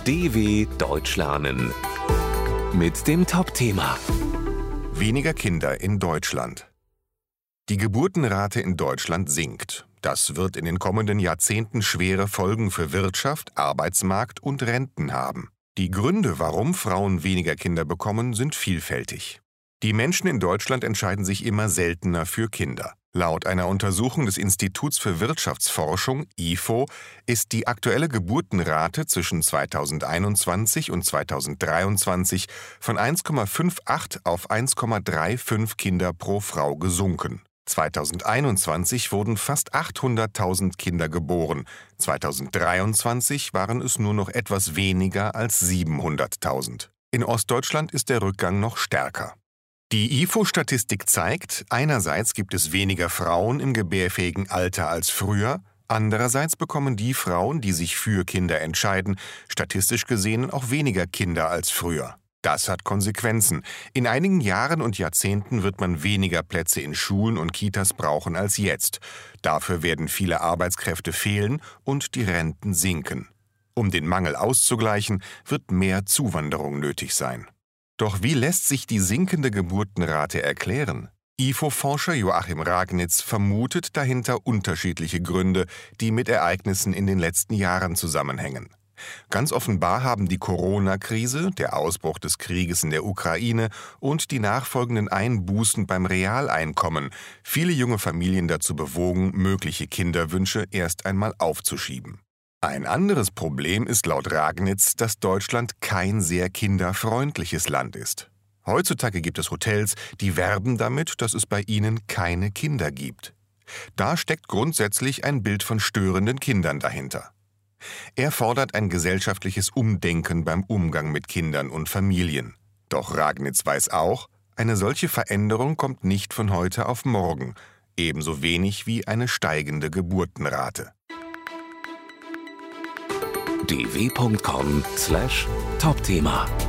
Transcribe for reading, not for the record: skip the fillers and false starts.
DW Deutsch lernen mit dem Top-Thema. Weniger Kinder in Deutschland. Die Geburtenrate in Deutschland sinkt. Das wird in den kommenden Jahrzehnten schwere Folgen für Wirtschaft, Arbeitsmarkt und Renten haben. Die Gründe, warum Frauen weniger Kinder bekommen, sind vielfältig. Die Menschen in Deutschland entscheiden sich immer seltener für Kinder. Laut einer Untersuchung des Instituts für Wirtschaftsforschung, IFO, ist die aktuelle Geburtenrate zwischen 2021 und 2023 von 1,58 auf 1,35 Kinder pro Frau gesunken. 2021 wurden fast 800.000 Kinder geboren, 2023 waren es nur noch etwas weniger als 700.000. In Ostdeutschland ist der Rückgang noch stärker. Die IFO-Statistik zeigt, einerseits gibt es weniger Frauen im gebärfähigen Alter als früher, andererseits bekommen die Frauen, die sich für Kinder entscheiden, statistisch gesehen auch weniger Kinder als früher. Das hat Konsequenzen. In einigen Jahren und Jahrzehnten wird man weniger Plätze in Schulen und Kitas brauchen als jetzt. Dafür werden viele Arbeitskräfte fehlen und die Renten sinken. Um den Mangel auszugleichen, wird mehr Zuwanderung nötig sein. Doch wie lässt sich die sinkende Geburtenrate erklären? IFO-Forscher Joachim Ragnitz vermutet dahinter unterschiedliche Gründe, die mit Ereignissen in den letzten Jahren zusammenhängen. Ganz offenbar haben die Corona-Krise, der Ausbruch des Krieges in der Ukraine und die nachfolgenden Einbußen beim Realeinkommen viele junge Familien dazu bewogen, mögliche Kinderwünsche erst einmal aufzuschieben. Ein anderes Problem ist laut Ragnitz, dass Deutschland kein sehr kinderfreundliches Land ist. Heutzutage gibt es Hotels, die werben damit, dass es bei ihnen keine Kinder gibt. Da steckt grundsätzlich ein Bild von störenden Kindern dahinter. Er fordert ein gesellschaftliches Umdenken beim Umgang mit Kindern und Familien. Doch Ragnitz weiß auch, eine solche Veränderung kommt nicht von heute auf morgen, ebenso wenig wie eine steigende Geburtenrate. dw.com/Topthema